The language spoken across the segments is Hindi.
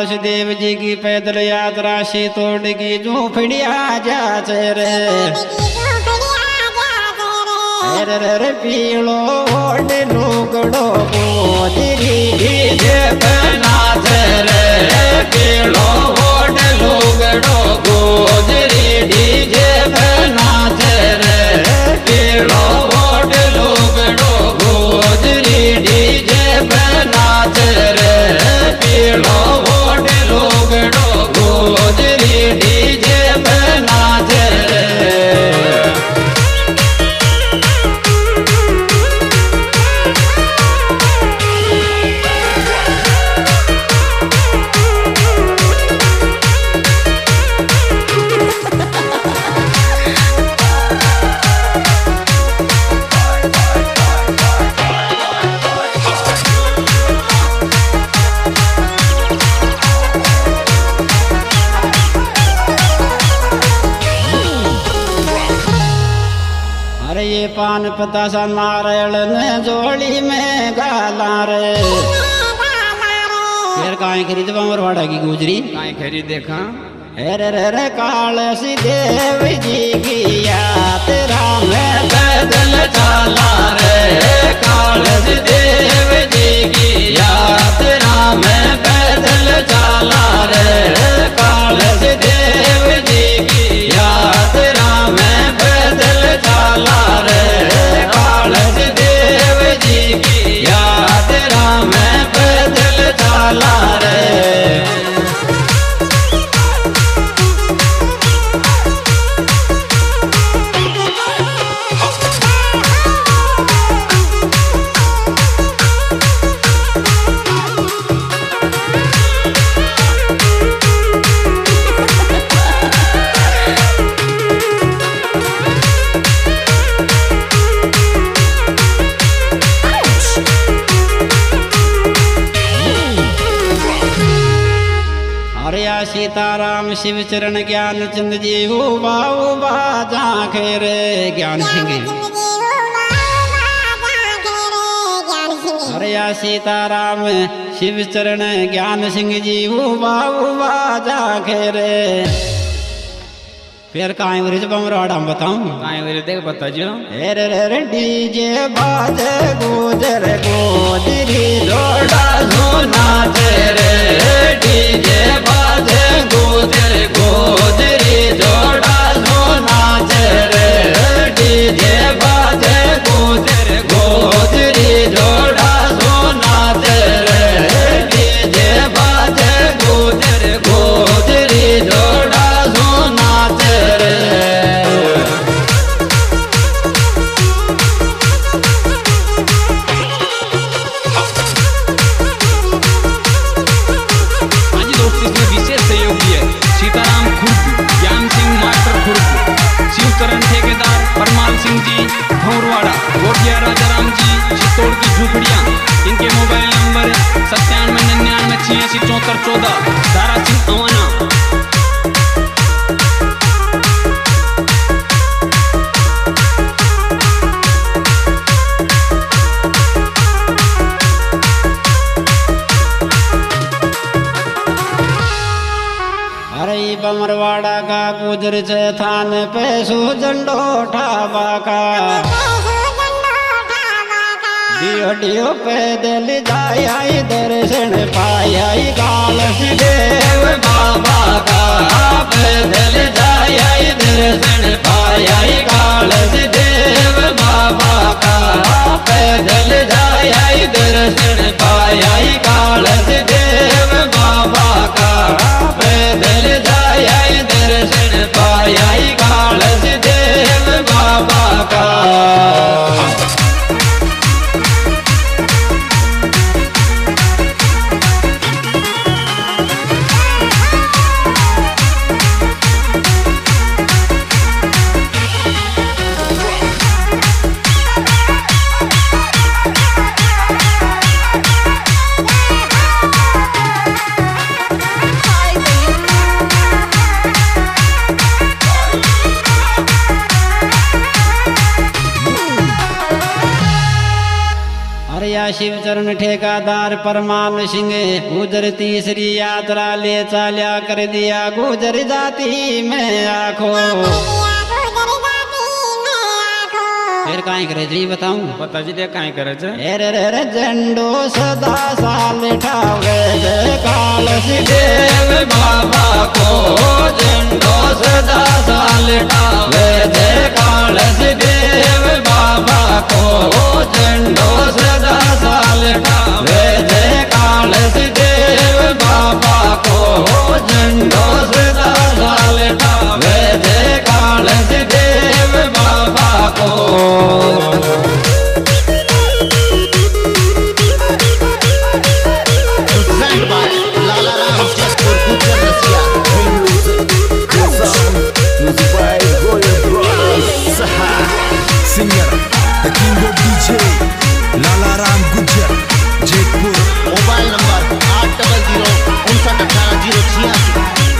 कालस देव जी की पैदल यात्रा से तोड़ की झोपड़िया जा रे रे पीलो ओड लुगड़ो गोदरी डीजे नाच रे पीलो ओड लुगड़ो गोदरी डीजे नाच रे पीलो ओड लुगड़ो गोदरी डीजे नाच रे पीलो ओड लुगड़ो गोदरी डीजे नाच रे। ये पान पता सा नारायण ने जोड़ी में गाला रे फिर काहे खरीद बमरवाड़ा की गुजरी काहे खरीद देखा अरे रे कालसी देव जी की यात्रा में पैदल चला रे कालसी देव जी की यात्रा में पैदल चला रे कालसी देव जी की यात्रा में पैदल चला रे कालस देव जी की यात्रा में पैदल चला रे। सीताराम शिव चरण ज्ञान चंद जी उबा जाखे रे ज्ञान सिंह अरे या सीताराम शिव चरण ज्ञान सिंह जी उबा जाखे रे फिर काहे वरिज बमराड़ा हम बताऊं काहे वरिज देख बता जो रे रे डीजे बाजे गुजर गोदरी लोड़ा सोना रे डीजे बाजे गुजर गोदरी जोड़ा सोना रे डीजे बाजे गुजर गोदरी जोड़ा सोना रे डीजे बाजे गुजर गोदरी जोड़ा सोना रे। भौरवाड़ा गोटिया राजाराम जी चित्तौड़ की झुपड़ियाँ इनके मोबाइल नंबर 9799867414 दारा सिंह अवाना। बमरवाड़ा का गुजर से थान पे सो झंडो ठाबा का डियो पैदल जाया दर्शन पाया कालस देव बाबा का पैदल जाया दर्शन पाया कालस देव बाबा का पैदल जाया दर्शन पाया कालस देव बाबा का पैदल जाया दर्शन पाया कालस देव बाबा का। या शिवचरण ठेकादार परमान सिंह गुजर तीसरी यात्रा ले चाल्या कर दिया गुजर जाति में आखो। फिर काई करे जी बताऊं बता जी दे काई करे छ रे झंडो सदा साल ठावे काल देव बाबा को झंडो सदा साल ठावे काल देव बाबा को झंडो सदा साल ठावे काल देव बाबा को झंडो सदा साल ठावे काल देव बाबा को। Singer, the king of DJ, Lala Ram Gujjar, Jaipur. Mobile number 8005981886।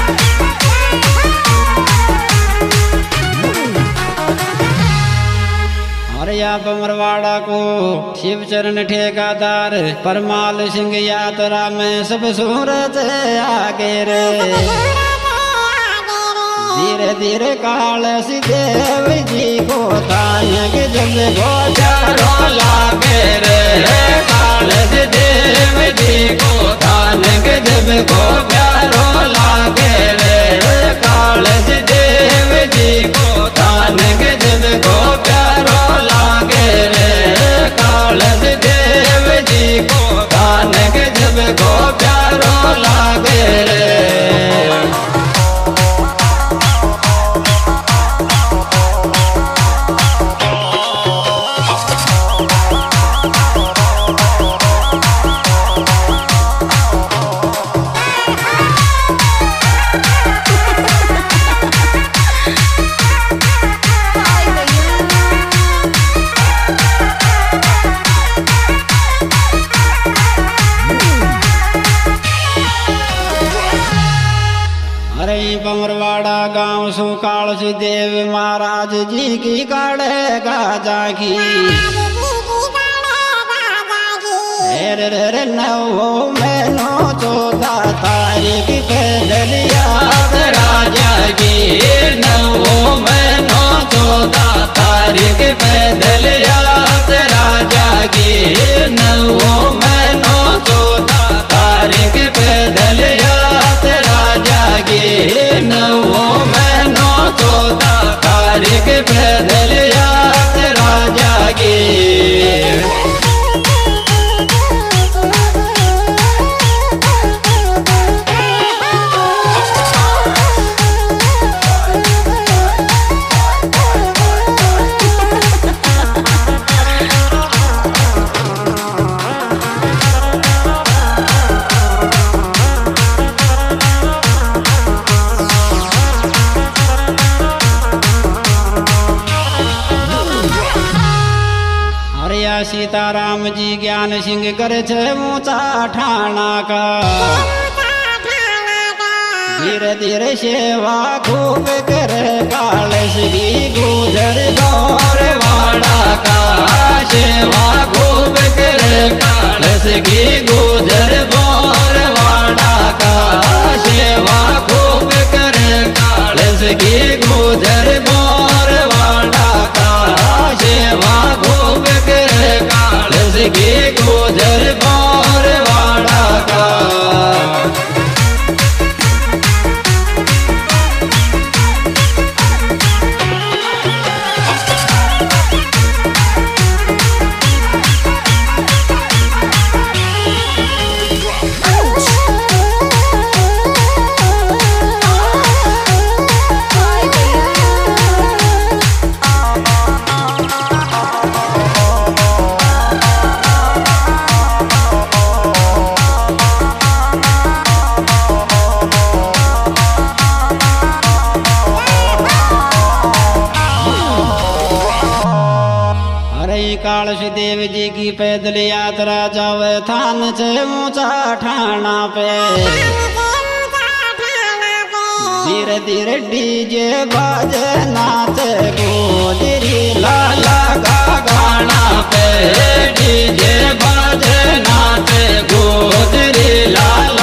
Hariya बमरवाड़ा को शिवचरण ठेकादार परमाल सिंह यात्रा में सब सूरत आगे रे धीरे धीरे काल देव जी को तानक जब गोचारो लागे रे काल देव जी को तानक जब को प्यारो लागे रे काल देव जी को तानक जब को प्यारो लागे रे काल देव जी को तानक जब को प्यारो लागे रे। बमरवाड़ा गांव सुकाल देव महाराज जी की काड़े गाजा की नौ महीनो 14 तारीख पैदल याद राजा की 9 महीनो 14 तारीख पैदल याद राजा की 9 महीनो 14 तारीख पैदल याद राजा की 9 महीनो 14 तारीख पैदल याद राजा की। सीताराम जी ज्ञान सिंह करे छे ऊंचा ठाणा का धीरे धीरे सेवा खूब करे काल श्री गुजर दौर वाड़ा का सेवा खूब करे काल श्री गुजर दौर वाड़ा का सेवा खूब करे काल श्री गुजर दौर वाड़ा का सेवा खूब करे काल श्री गुजर दौर वाड़ा का। काल देव जी की पैदल यात्रा जावे थान से ऊंचा ठाणा पे धीरे धीरे डीजे बाजे नाचे गोजरी लाला का गाना पे रे डीजे बाजे नाचे गुजरी लाला